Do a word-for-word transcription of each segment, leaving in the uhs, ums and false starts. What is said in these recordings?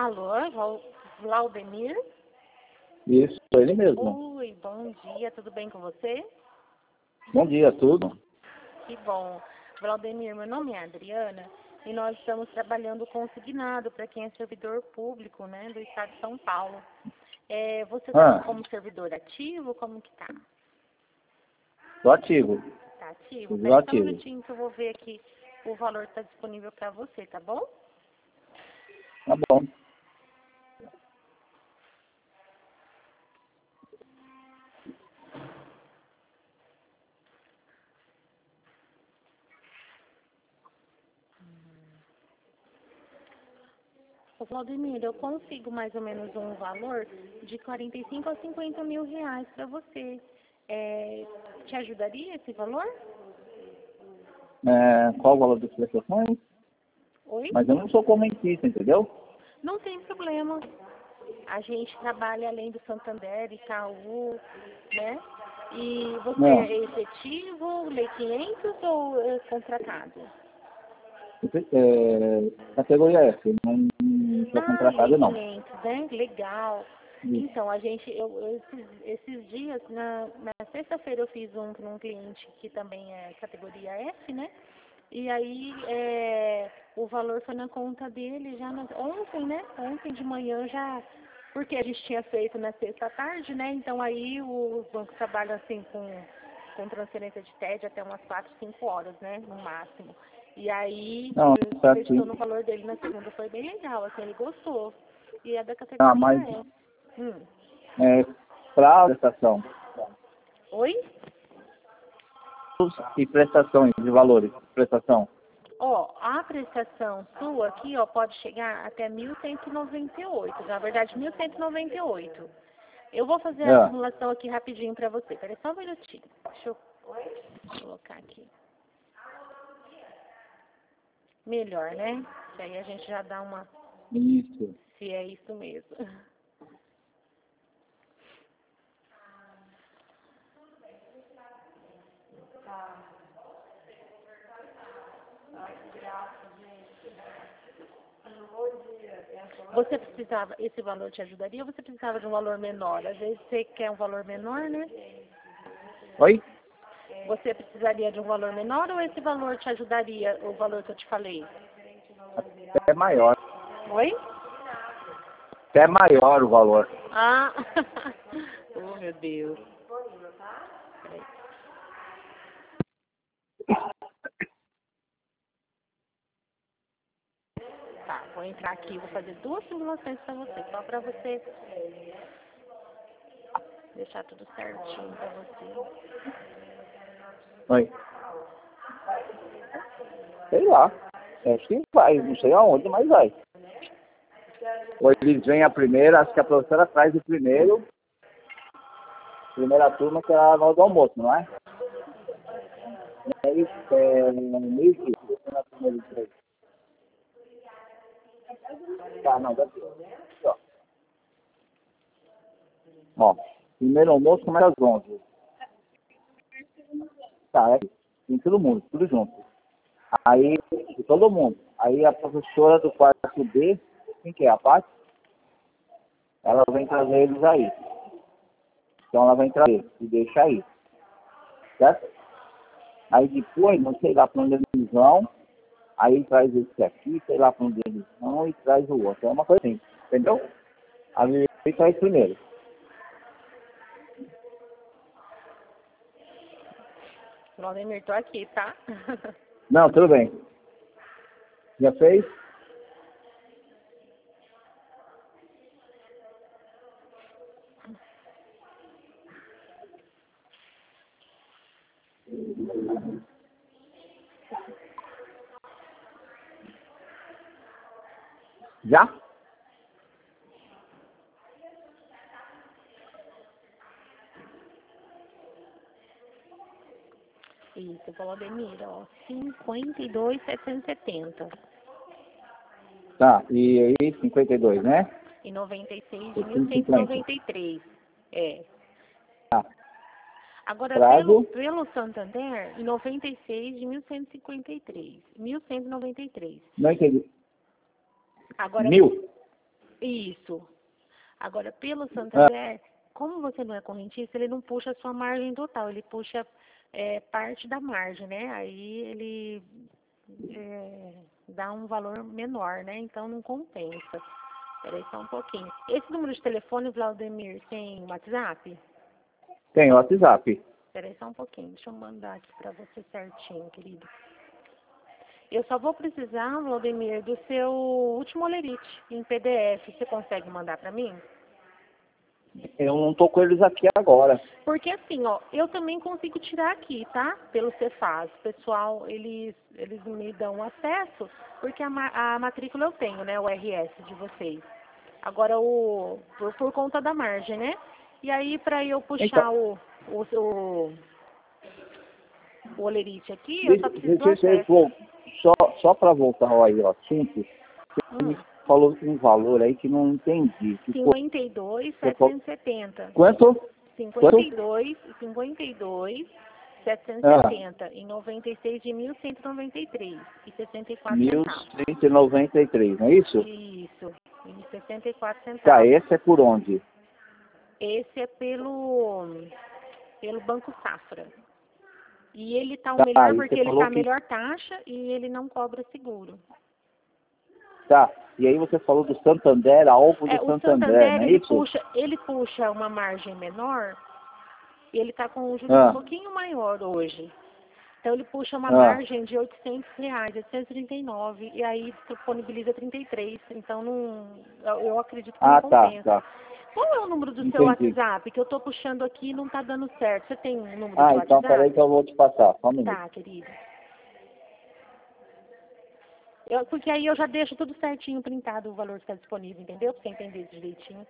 Alô, Val- Vladimir? Isso, ele mesmo. Oi, bom dia, tudo bem com você? Bom dia, tudo. Que bom. Vladimir, meu nome é Adriana e nós estamos trabalhando consignado para quem é servidor público, né, do estado de São Paulo. É, você está Ah, como servidor ativo? Como que tá? tô ativo. Tá ativo? Tudo Peraí só um ativo. minutinho que eu vou ver aqui o valor que está disponível para você, tá bom? Tá bom. Ô, Vladimir, eu consigo mais ou menos um valor de quarenta e cinco a cinquenta mil reais para você. É, te ajudaria esse valor? É, qual o valor das prestações? Oi? Mas eu não sou correntista, entendeu? Não tem problema. A gente trabalha além do Santander, Itaú, né? E você Não. é efetivo, lei quinhentos ou é contratado? É, categoria F, não, não sou Ah, lei contratado não. quinhentos, né? Legal. Isso. Então, a gente, eu, eu- esses, esses dias, na, na sexta-feira eu fiz um para um cliente que também é categoria F, né? E aí, é, o valor foi na conta dele já na, ontem, né? Ontem de manhã já, porque a gente tinha feito na sexta tarde, né? Então aí os bancos trabalham assim com, com transferência de T E D até umas quatro, cinco horas, né? No máximo. E aí, Não, ele tá acreditou aqui. no valor dele na segunda, foi bem legal, assim, ele gostou. E é da Ah, categoria mas E. Hum. é, para prestação Oi? e prestações de valores, prestação. Ó, a prestação sua aqui, ó, pode chegar até mil cento e noventa e oito, na verdade mil cento e noventa e oito. Eu vou fazer a É. simulação aqui rapidinho pra você. Peraí só um minutinho. Deixa eu colocar aqui. Melhor, né? Que aí a gente já dá uma, Isso. se é isso mesmo. Você precisava, esse valor te ajudaria ou você precisava de um valor menor? Às vezes você quer um valor menor, né? Oi? Você precisaria de um valor menor ou esse valor te ajudaria, o valor que eu te falei? É maior. Oi? É maior o valor. Ah, oh meu Deus. Peraí. Tá, vou entrar aqui, vou fazer duas simulações pra você, só pra você deixar tudo certinho pra você. Oi. Sei lá. Acho que vai, não sei aonde, mas vai. Ou eles vêm a primeira, acho que a professora traz o primeiro, primeira turma, que é a hora do almoço, não é? E aí, é, meio que, na primeira de três. Tá, não, deve ser. Aqui, ó. Ó, primeiro almoço começa às onze. Tá, é aqui. Tem todo mundo, tudo junto. Aí, todo mundo. Aí a professora do quarto B, quem que é? A Paty? Ela vem trazer eles aí. Então ela vem trazer e deixa aí. Certo? Aí depois, não sei lá para onde eles vão, aí traz esse aqui, sei lá para onde eles vão e traz o outro. É uma coisa assim, entendeu? Aí traz primeiro. Vladimir, tô aqui, tá? Não, tudo bem. Já fez? Já? Isso, Vladimir, ó, cinquenta e dois mil setecentos e setenta. Tá, e aí cinquenta e dois, né? E noventa e seis de E mil cento e cinquenta. noventa e três. É. Tá. Agora, pelo, Prazo, pelo Santander, em noventa e seis de mil cento e cinquenta e três. mil cento e noventa e três. não entendi. Agora, Mil? Isso. Agora, pelo Ah, Santander, como você não é correntista, ele não puxa a sua margem total, ele puxa é, parte da margem, né? Aí ele é, dá um valor menor, né? Então não compensa. Peraí só um pouquinho. Esse número de telefone, Vladimir, tem WhatsApp? tem o WhatsApp. Peraí só um pouquinho, deixa eu mandar aqui pra você certinho, querido. Eu só vou precisar, Vladimir, do seu último olerite em P D F. Você consegue mandar pra mim? Eu não tô com eles aqui agora. Porque assim, ó, eu também consigo tirar aqui, tá? Pelo Cefaz. O pessoal, eles, eles me dão acesso, porque a, ma- a matrícula eu tenho, né? O R S de vocês. Agora, o por, por conta da margem, né? E aí, pra eu Então, puxar o, o, o, o olerite aqui, eu deixa, só preciso do deixa eu acesso. vou, só, só para voltar ao aí, ó, assunto, você me Hum, falou um valor aí que não entendi. Que foi, cinquenta e dois mil você falou, setecentos e setenta. quanto? cinquenta e Quanto? dois, cinquenta e dois, setecentos e Ah, setenta e noventa e seis de mil cento e noventa e três e sessenta e quatro mil centavos. cento e noventa e três, não é isso? Isso, e sessenta e quatro Tá, centavos. esse é por onde? Esse é pelo pelo Banco Safra. E ele tá o Tá, melhor aí porque você ele tá falou a que... melhor taxa e ele não cobra seguro. Tá, e aí você falou do Santander, algo É, do o Santander, Santander, não é ele isso? puxa, ele puxa uma margem menor e ele tá com um juros um Ah, pouquinho maior hoje. Então ele puxa uma ah, margem de oitocentos reais, oitocentos e trinta e nove, e aí disponibiliza trinta e três. Então não, eu eu acredito que não ah, tá, compensa. tá, Qual é o número do seu entendi. WhatsApp? Que eu estou puxando aqui e não está dando certo. Você tem um número Ah, de então peraí WhatsApp? que eu vou te passar, só um minuto. Tá, querido. Eu- porque aí eu já deixo tudo certinho printado o valor que está disponível, entendeu? Pra você entender direitinho.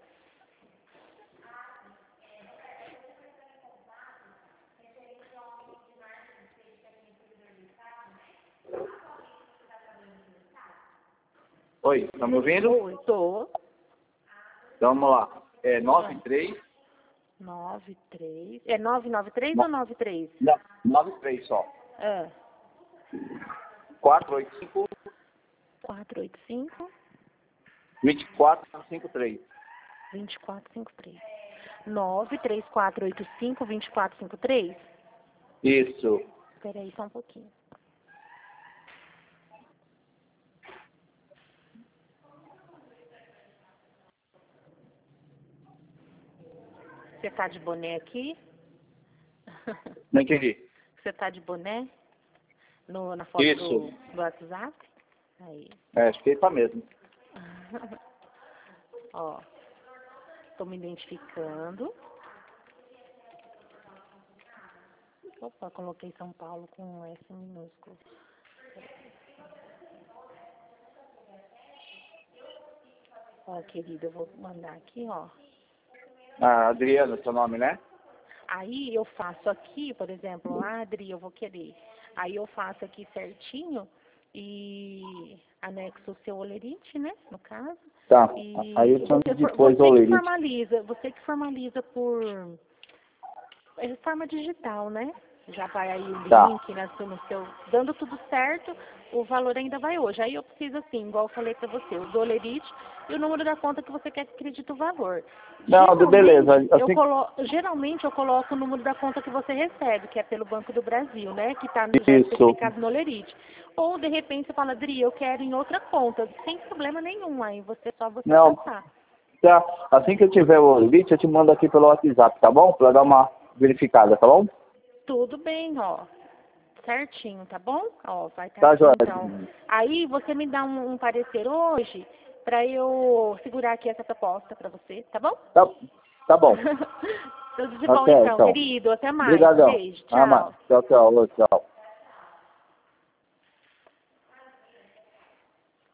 Oi, tá me ouvindo? Oi, tô. Então vamos lá. É Ah, nove três, nove três. É nove nove três ou no, nove três? não, nove três só. Ah, quatro oito cinco, quatro oito cinco, dois quatro cinco três. dois quatro cinco três. nove três quatro oito cinco, dois quatro cinco três? Isso. Espera aí só um pouquinho. Você tá de boné aqui? Não entendi. Você tá de boné no, na foto Isso. do, do WhatsApp? Aí. É, acho que tá mesmo. Ó, tô me identificando. Opa, coloquei São Paulo com um S minúsculo. Ó, querida, eu vou mandar aqui, ó. Ah, Adriano, seu nome, né? Aí eu faço aqui, por exemplo, ah, Adri, eu vou querer. Aí eu faço aqui certinho e anexo o seu olerite, né, no caso. Tá. E Aí eu chamo você, for- depois o você que Olerite. formaliza, você que formaliza por é forma digital, né? Já vai aí o Tá. link né, no seu, dando tudo certo, o valor ainda vai hoje. Aí eu preciso assim, igual eu falei pra você, o dolerite e o número da conta que você quer que acredite o valor. Não, Geralmente, beleza. eu Assim, colo... Geralmente eu coloco o número da conta que você recebe, que é pelo Banco do Brasil, né? Que está já isso. especificado no Olerite. Ou de repente você fala, Adri, eu quero em outra conta, sem problema nenhum, aí você só você Não, passar. tá. Assim que eu tiver o Olerite, eu te mando aqui pelo WhatsApp, tá bom? Pra dar uma verificada, tá bom? Tudo bem, ó. Certinho, tá bom? Ó, vai estar Tá, aqui joia. então. Aí você me dá um, um parecer hoje para eu segurar aqui essa proposta para você, tá bom? Tá, tá bom. Tudo de bom Ok, então, então. querido. Até mais. Obrigadão. Beijo. Ah, mas, Tchau. tchau, tchau. Tchau.